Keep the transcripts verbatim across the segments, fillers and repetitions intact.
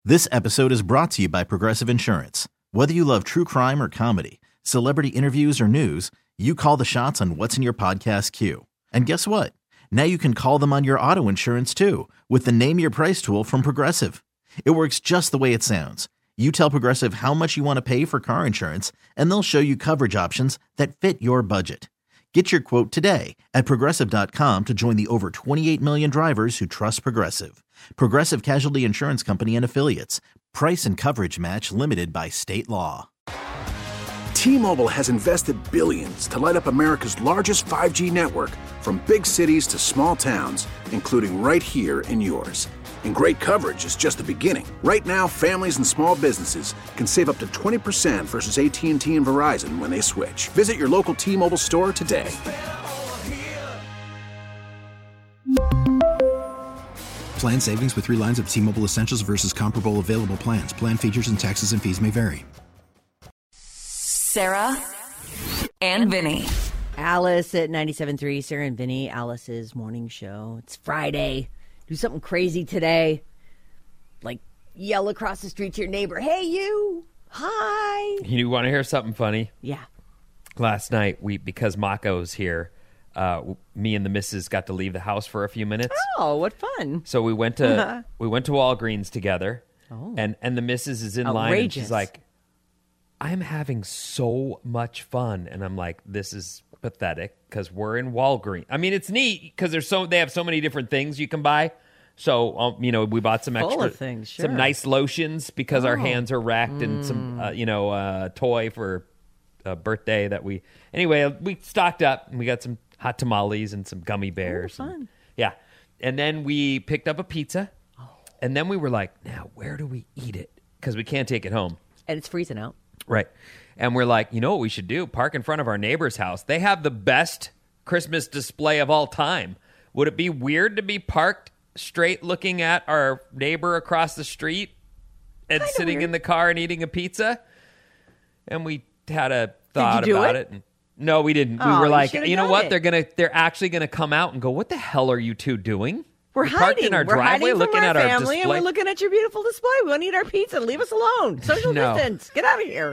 This episode is brought to you by Progressive Insurance. Whether you love true crime or comedy, celebrity interviews or news, you call the shots on what's in your podcast queue. And guess what? Now you can call them on your auto insurance too with the Name Your Price tool from Progressive. It works just the way it sounds. You tell Progressive how much you want to pay for car insurance, and they'll show you coverage options that fit your budget. Get your quote today at Progressive dot com to join the over twenty-eight million drivers who trust Progressive. Progressive Casualty Insurance Company and Affiliates. Price and coverage match limited by state law. T-Mobile has invested billions to light up America's largest five G network, from big cities to small towns, including right here in yours. And great coverage is just the beginning. Right now, families and small businesses can save up to twenty percent versus A T and T and Verizon when they switch. Visit your local T-Mobile store today. Plan savings with three lines of T-Mobile Essentials versus comparable available plans. Plan features and taxes and fees may vary. Sarah and Vinny. Alice at ninety-seven point three, Sarah and Vinny, Alice's morning show. It's Friday. Do something crazy today. Like yell across the street to your neighbor, hey, you. Hi. You want to hear something funny? Yeah. Last night, we because Mako's here, uh, me and the missus got to leave the house for a few minutes. Oh, what fun. So we went to we went to Walgreens together. Oh. And, and the missus is in line and she's like, I'm having so much fun. And I'm like, this is pathetic because we're in Walgreens. I mean, it's neat because there's so they have so many different things you can buy. So, um, you know, we bought some Full extra of things, sure. some nice lotions because Oh. our hands are wrecked and some, uh, you know, uh, toy for a birthday that we, anyway, we stocked up and we got some hot tamales and some gummy bears. Oh, fun. And, yeah. And then we picked up a pizza and then we were like, now where do we eat it? Because we can't take it home. And it's freezing out. Right. And we're like, you know what we should do? Park in front of our neighbor's house. They have the best Christmas display of all time. Would it be weird to be parked straight looking at our neighbor across the street and Kinda sitting weird. in the car and eating a pizza? And we had a thought do about it? it. And, no, we didn't. Oh, we were you like, should've you know done what? it. They're gonna they're actually gonna come out and go, what the hell are you two doing? We're We hiding. parked in our we're driveway hiding looking from our at our family, and display. we're looking at your beautiful display. We want to eat our pizza. Leave us alone. Social No. distance. Get out of here.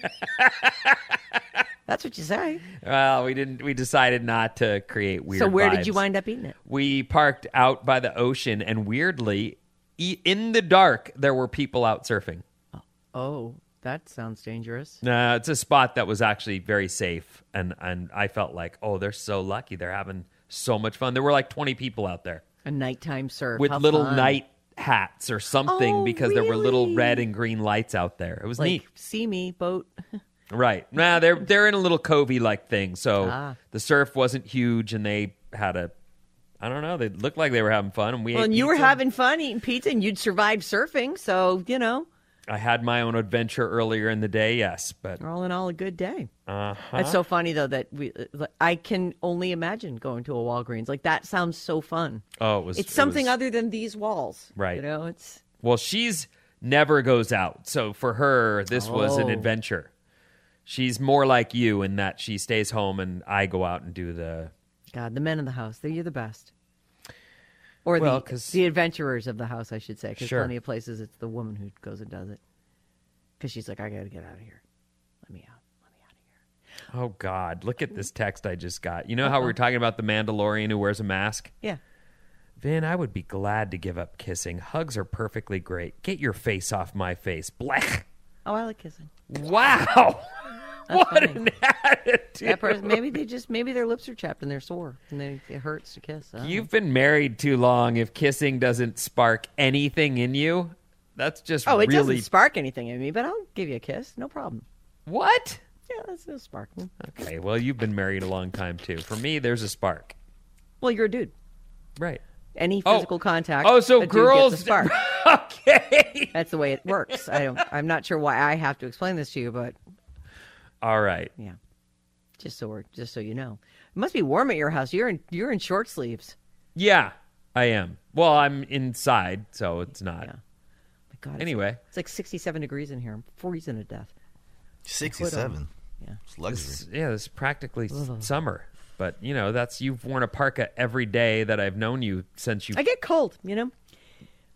That's what you say. Well, we didn't. We decided not to create weird. So where vibes. did you wind up eating it? We parked out by the ocean, and weirdly, e- in the dark, there were people out surfing. Oh, that sounds dangerous. Nah, it's a spot that was actually very safe, and and I felt like, oh, they're so lucky. They're having so much fun. There were like twenty people out there A nighttime surf. with How little fun. night hats or something Oh, because there were little really? red and green lights out there. It was Like, neat. see me, boat. Right. Nah, they're they're in a little covey like thing. So Ah. the surf wasn't huge, and they had a, I don't know. They looked like they were having fun, and we. Well, ate and you were pizza. having fun eating pizza, and you'd survived surfing, so, you know, I had my own adventure earlier in the day, yes, but all in all, a good day. uh-huh. It's so funny, though, that we. I can only imagine going to a Walgreens. Like, that sounds so fun. oh, it was. It's it something was- other than these walls. Right. You know, it's. Well, she's never goes out, so for her, this was an Oh. adventure. She's more like you in that she stays home, and I go out and do the. God, the men in the house, they're you're the best. Or Well, the, 'cause- the adventurers of the house, I should say. Because Sure. plenty of places, it's the woman who goes and does it. Because she's like, I got to get out of here. Let me out. Let me out of here. Oh God! Look at this text I just got. You know how we were talking about the Mandalorian who wears a mask? Yeah. Vin, I would be glad to give up kissing. Hugs are perfectly great. Get your face off my face. Blech. Oh, I like kissing. Wow. What funny. an attitude. That person, maybe they just maybe their lips are chapped and they're sore and they, it hurts to kiss. I don't know. You've been married too long. If kissing doesn't spark anything in you, that's just Oh, it really doesn't spark anything in me, but I'll give you a kiss, no problem. what? Yeah, that's no sparkling. Okay, well, you've been married a long time too. For me, there's a spark. Well, you're a dude. Right. Any Oh. physical contact. Oh, so a dude girls. gets a spark. Okay. That's the way it works. I don't. I'm not sure why I have to explain this to you, but All right. yeah, just so we're just so you know, it must be warm at your house. You're in you're in short sleeves. Yeah, I am. Well, I'm inside, so it's not. Yeah. My God. It's Anyway. like, it's like sixty-seven degrees in here. I'm freezing to death. sixty-seven. Yeah. It's luxury. This- yeah, this is practically s- summer. But, you know, that's you've worn a parka every day that I've known you since you. I get cold, you know.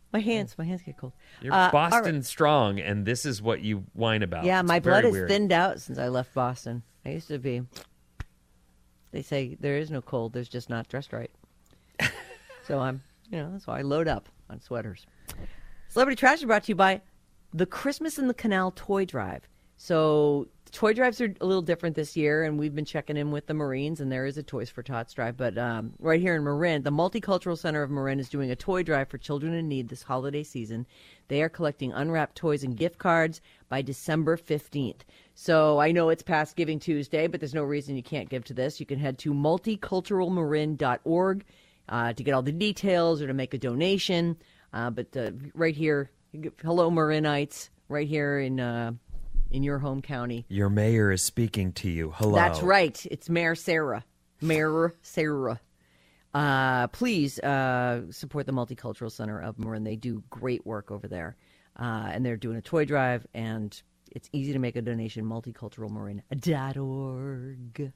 My hands, my hands get cold. You're uh, Boston right. strong, and this is what you whine about. Yeah, it's my blood has weird. thinned out since I left Boston. I used to be. They say there is no cold, there's just not dressed right. So I'm, you know, that's why I load up on sweaters. Celebrity Trash is brought to you by the Christmas in the Canal Toy Drive. So toy drives are a little different this year, and we've been checking in with the Marines, and there is a Toys for Tots drive. But um, right here in Marin, the Multicultural Center of Marin is doing a toy drive for children in need this holiday season. They are collecting unwrapped toys and gift cards by December fifteenth. So I know it's past Giving Tuesday, but there's no reason you can't give to this. You can head to multicultural marin dot org uh, to get all the details or to make a donation. Uh, but uh, right here, hello Marinites, right here in... Uh, in your home county. Your mayor is speaking to you. Hello. That's right. It's Mayor Sarah. Mayor Sarah. Uh, please uh, support the Multicultural Center of Marin. They do great work over there. Uh, and they're doing a toy drive, and it's easy to make a donation, multicultural marin dot org.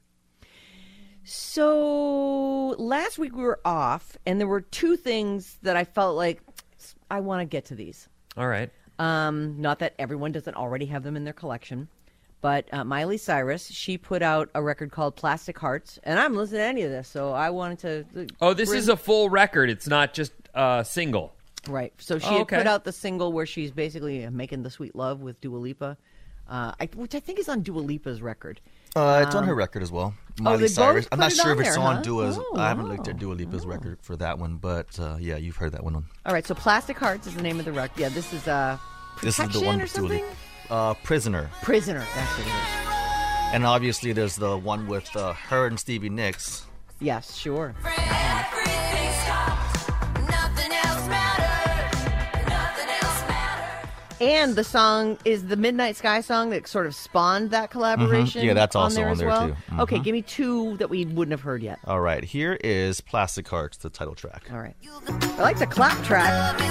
So last week we were off, and there were two things that I felt like I want to get to these. All right. Um, not that everyone doesn't already have them in their collection, but uh, Miley Cyrus, she put out a record called Plastic Hearts, and I'm listening to any of this, so I wanted to... Uh, oh, this bring... is a full record. It's not just a uh, single. Right. So she oh, had okay. put out the single where she's basically making the sweet love with Dua Lipa, uh, I, which I think is on Dua Lipa's record. Uh, it's um, on her record as well. Miley oh, they Cyrus. Both I'm not it sure on if it's there, on huh? Dua's. Oh, I haven't wow. looked at Dua Lipa's oh. record for that one, but uh, yeah, you've heard that one. All right, so Plastic Hearts is the name of the record. Yeah, this is uh, Protection this is the one or something? Uh, Prisoner. Prisoner, that's what it is. And obviously there's the one with uh, her and Stevie Nicks. Yes, sure. And the song is the Midnight Sky song that sort of spawned that collaboration. Mm-hmm. Yeah, that's also on there, on as there well. too. Mm-hmm. Okay, give me two that we wouldn't have heard yet. All right, here is Plastic Hearts, the title track. All right. I like the clap track.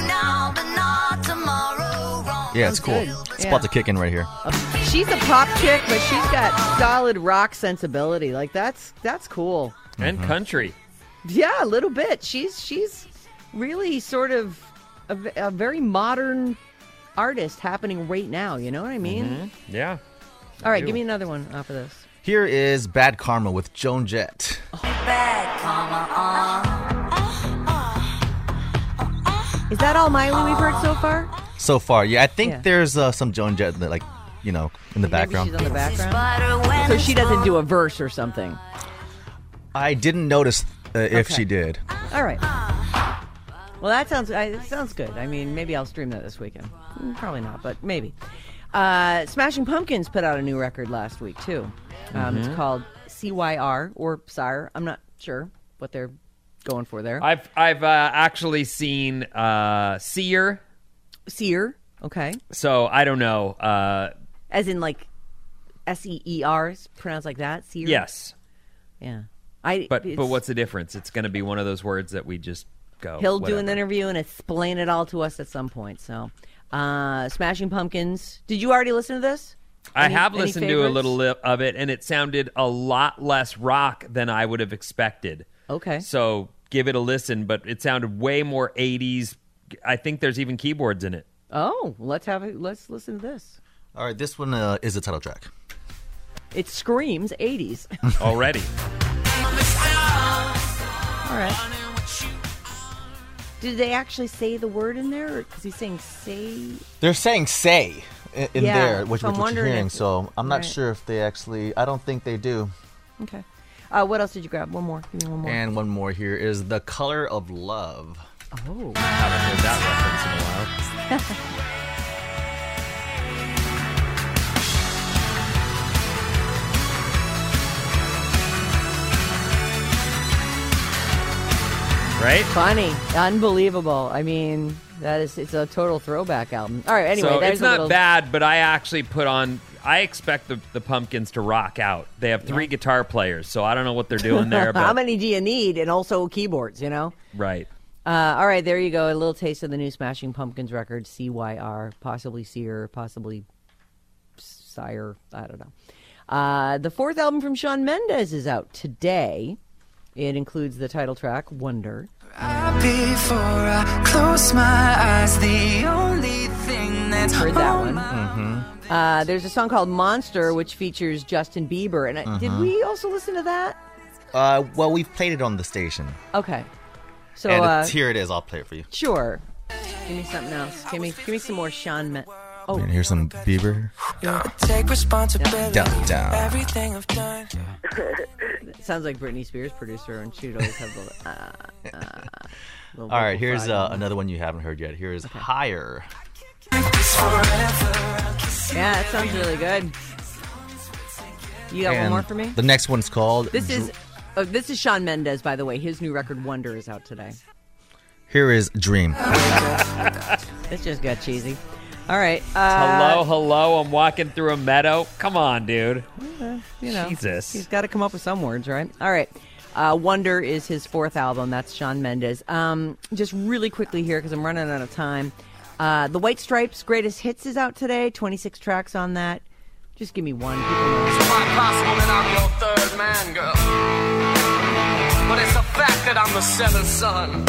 Yeah, it's cool. Good. It's yeah. about to kick in right here. Uh, she's a pop chick, but she's got solid rock sensibility. Like that's that's cool. And Mm-hmm. country. Yeah, a little bit. She's she's really sort of a, a very modern artist happening right now. You know what I mean? Mm-hmm. Yeah. All right, do. give me another one off of this. Here is Bad Karma with Joan Jett. Oh. Bad Karma. Uh. Is that all Miley we've heard so far? So far, yeah. I think Yeah. there's uh, some Joan Jett, that, like, you know, in the Maybe background. she's on the background. So she doesn't do a verse or something. I didn't notice uh, if Okay. she did. All right. Well, that sounds I, it sounds good. I mean, maybe I'll stream that this weekend. Mm, Probably not, but maybe. Uh, Smashing Pumpkins put out a new record last week, too. Um, Mm-hmm. It's called C Y R, or Sire. I'm not sure what they're going for there. I've I've uh, actually seen uh, Seer. Seer, okay. So I don't know. Uh, As in, like, S E E R, is pronounced like that? Seer? yes. Yeah. I, But it's- but what's the difference? It's going to be one of those words that we just go. He'll whatever. do an interview and explain it all to us at some point. So, uh, Smashing Pumpkins. Did you already listen to this? I Any- have any listened to a favorites? little li- of it, and it sounded a lot less rock than I would have expected. Okay. So give it a listen, but it sounded way more eighties. I think there's even keyboards in it. Oh, let's have it. Let's listen to this. All right, this one uh, is the title track. It screams eighties. Already. All right. Did they actually say the word in there? Because he's saying say. They're saying "say" in, in Yeah, there, which, so I'm which what you're wondering hearing. if- So I'm not right. sure if they actually. I don't think they do. Okay. Uh, what else did you grab? One more. Give me one more. And one more here is "The Color of Love." oh. I haven't heard that reference in a while. Right? Funny. Unbelievable. I mean, that is, it's a total throwback album. All right, anyway. so there's it's a not little... bad, but I actually put on. I expect the, the Pumpkins to rock out. They have three guitar players, so I don't know what they're doing there. But, How many do you need? And also keyboards, you know? right. Uh, all right, there you go. A little taste of the new Smashing Pumpkins record, C Y R, possibly Seer, possibly Sire. I don't know. Uh, the fourth album from Shawn Mendes is out today. It includes the title track, Wonder. Before I close my eyes, the only thing that's heard that one. Mm-hmm. Uh, there's a song called Monster, which features Justin Bieber. And uh, did we also listen to that? Uh, well, we've played it on the station. Okay. So and uh, here it is. I'll play it for you. Sure. Give me something else. Give me, give me some more Shawn Mendes. Oh, and here's some Bieber. Take responsibility. Down, down. Everything I've done. Sounds like Britney Spears producer, and she'd always have the. Uh, uh, All right, here's uh, another one you haven't heard yet. Here's okay. Higher. Yeah, that sounds really good. You got and one more for me? The next one's called. This is oh, this is Shawn Mendes, by the way. His new record Wonder is out today. Here is Dream. This just got cheesy. All right. Uh, hello, hello. I'm walking through a meadow. Come on, dude. Uh, you know, Jesus. He's got to come up with some words, right? All right. Uh, Wonder is his fourth album. That's Shawn Mendes. Um, just really quickly here, because I'm running out of time. Uh, the White Stripes' Greatest Hits is out today. twenty-six tracks on that. Just give me one. People know. It's quite possible that I'm your third man, girl. But it's a fact that I'm the seventh son.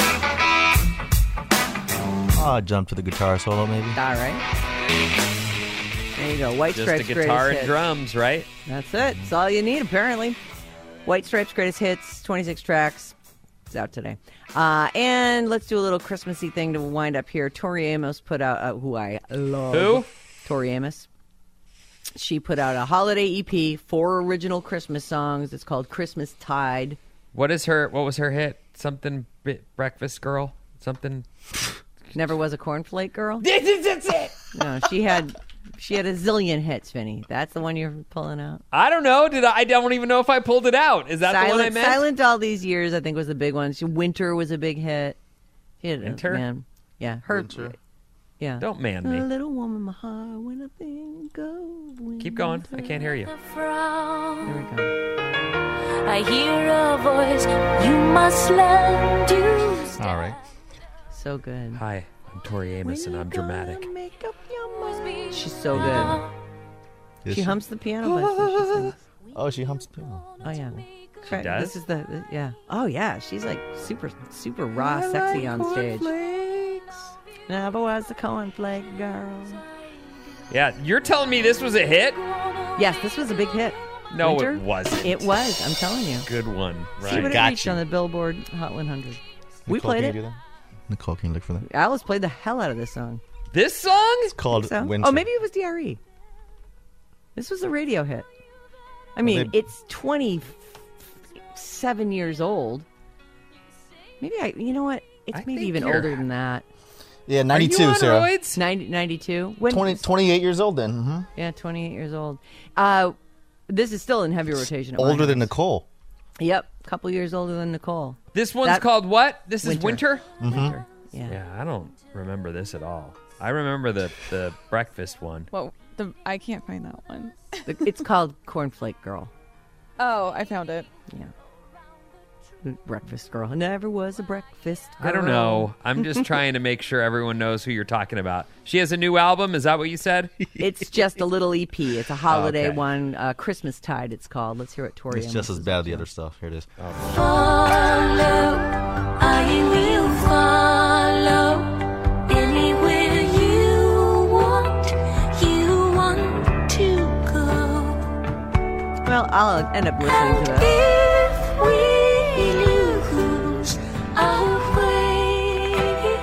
I'll jump to the guitar solo, maybe. All right. There you go. White Just Stripes' a guitar Greatest and Hits. drums, right? That's it. That's all you need, apparently. White Stripes' Greatest Hits, twenty-six tracks. It's out today. Uh, and let's do a little Christmassy thing to wind up here. Tori Amos put out, uh, who I love. Who? Tori Amos. She put out a holiday E P, four original Christmas songs. It's called Christmas Tide. What is her? What was her hit? Something Breakfast Girl? Something. Never Was a Cornflake Girl? That's it. No, she had she had a zillion hits, Vinny. That's the one you're pulling out. I don't know. Did I? I don't even know if I pulled it out. Is that Silent, the one I meant? Silent All These Years, I think, was the big one. She, Winter was a big hit. She had, Winter? Man, yeah, her. Winter. Yeah. Don't man me. A little warm in my heart when I think of winter. Keep going. I can't hear you. There we go. I hear a voice. You must learn to. All right. So good. Hi, I'm Tori Amos, and I'm dramatic. She's so good. Is She she? humps the piano, but she sings. Oh, she humps the piano. Oh yeah. She does? This is the, the yeah. Oh yeah. She's like super super raw, sexy on stage. Never was a cornflake girl. Yeah, you're telling me this was a hit? Yes, this was a big hit. No, Winter? it wasn't. It was. I'm telling you. Good one. See Right. what it Got reached you. on the Billboard Hot one hundred. We Nicole, played can it. You do that? Nicole, can you look for that? Alice played the hell out of this song. This song? It's called So? Winter. Oh, maybe it was D R E. This was a radio hit. I mean, Well, they- it's twenty-seven years old. Maybe I, you know what? It's I maybe think even you're- older than that. Yeah, Are ninety-two, you on Sarah. roids? ninety, ninety-two? When, twenty, twenty-eight years old then. Mm-hmm. Yeah, twenty-eight years old. Uh, this is still in heavy rotation. at my Older than house. Nicole. Yep, a couple years older than Nicole. This one's That- called what? This is Winter. Winter? Winter. Yeah. Yeah, I don't remember this at all. I remember the, the breakfast one. Well, the, I can't find that one. It's called Cornflake Girl. Oh, I found it. Yeah. Breakfast Girl. Never was a breakfast girl. I don't know. I'm just trying to make sure everyone knows who you're talking about. She has a new album. Is that what you said? It's just a little E P. It's a holiday Okay. one. Uh, Christmas Tide, it's called. Let's hear what Tori It's just Amos as is bad up as the to. other stuff. Here it is. Follow, I will follow anywhere you want, you want to go. Well, I'll end up listening to that. If we lose our way,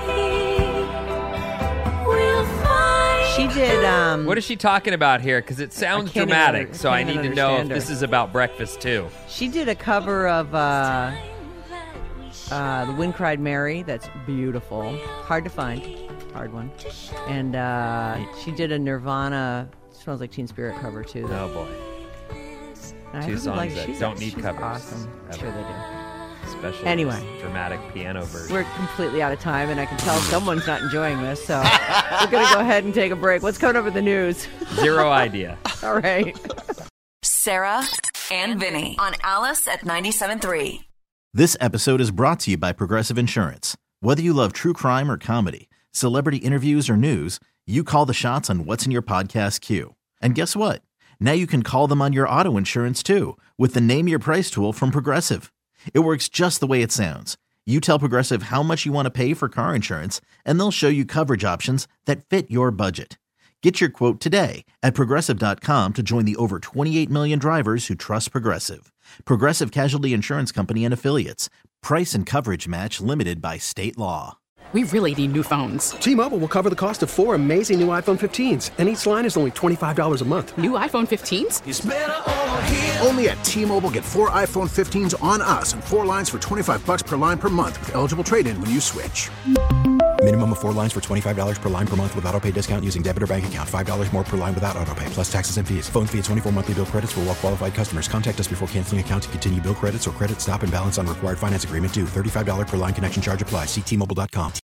we'll find She did. Um, What is she talking about here? Because it sounds can't even dramatic, under- so I can't need even to know if understand her. this is about breakfast too. She did a cover of uh, uh, "The Wind Cried Mary." That's beautiful. Hard to find. Hard one. And uh, she did a Nirvana "Smells Like Teen Spirit" cover too. Oh boy, I two really songs like- that she's- don't need she's covers. Awesome. ever. Sure they do. Especially Anyway. this dramatic piano version. We're completely out of time, and I can tell someone's not enjoying this, so we're going to go ahead and take a break. What's coming up in the news? Zero idea. All right. Sarah and Vinny on Alice at ninety-seven point three. This episode is brought to you by Progressive Insurance. Whether you love true crime or comedy, celebrity interviews or news, you call the shots on what's in your podcast queue. And guess what? Now you can call them on your auto insurance too with the Name Your Price tool from Progressive. It works just the way it sounds. You tell Progressive how much you want to pay for car insurance, and they'll show you coverage options that fit your budget. Get your quote today at Progressive dot com to join the over twenty-eight million drivers who trust Progressive. Progressive Casualty Insurance Company and Affiliates. Price and coverage match limited by state law. We really need new phones. T-Mobile will cover the cost of four amazing new iPhone fifteens, and each line is only twenty-five dollars a month. New iPhone fifteens? It's better over here. Only at T-Mobile, get four iPhone fifteens on us and four lines for twenty-five dollars per line per month with eligible trade-in when you switch. Minimum of four lines for twenty-five dollars per line per month with autopay discount using debit or bank account. five dollars more per line without autopay, plus taxes and fees. Phone fee at twenty-four monthly bill credits for well-qualified customers. Contact us before canceling account to continue bill credits or credit stop and balance on required finance agreement due. thirty-five dollars per line connection charge applies. See T Mobile dot com.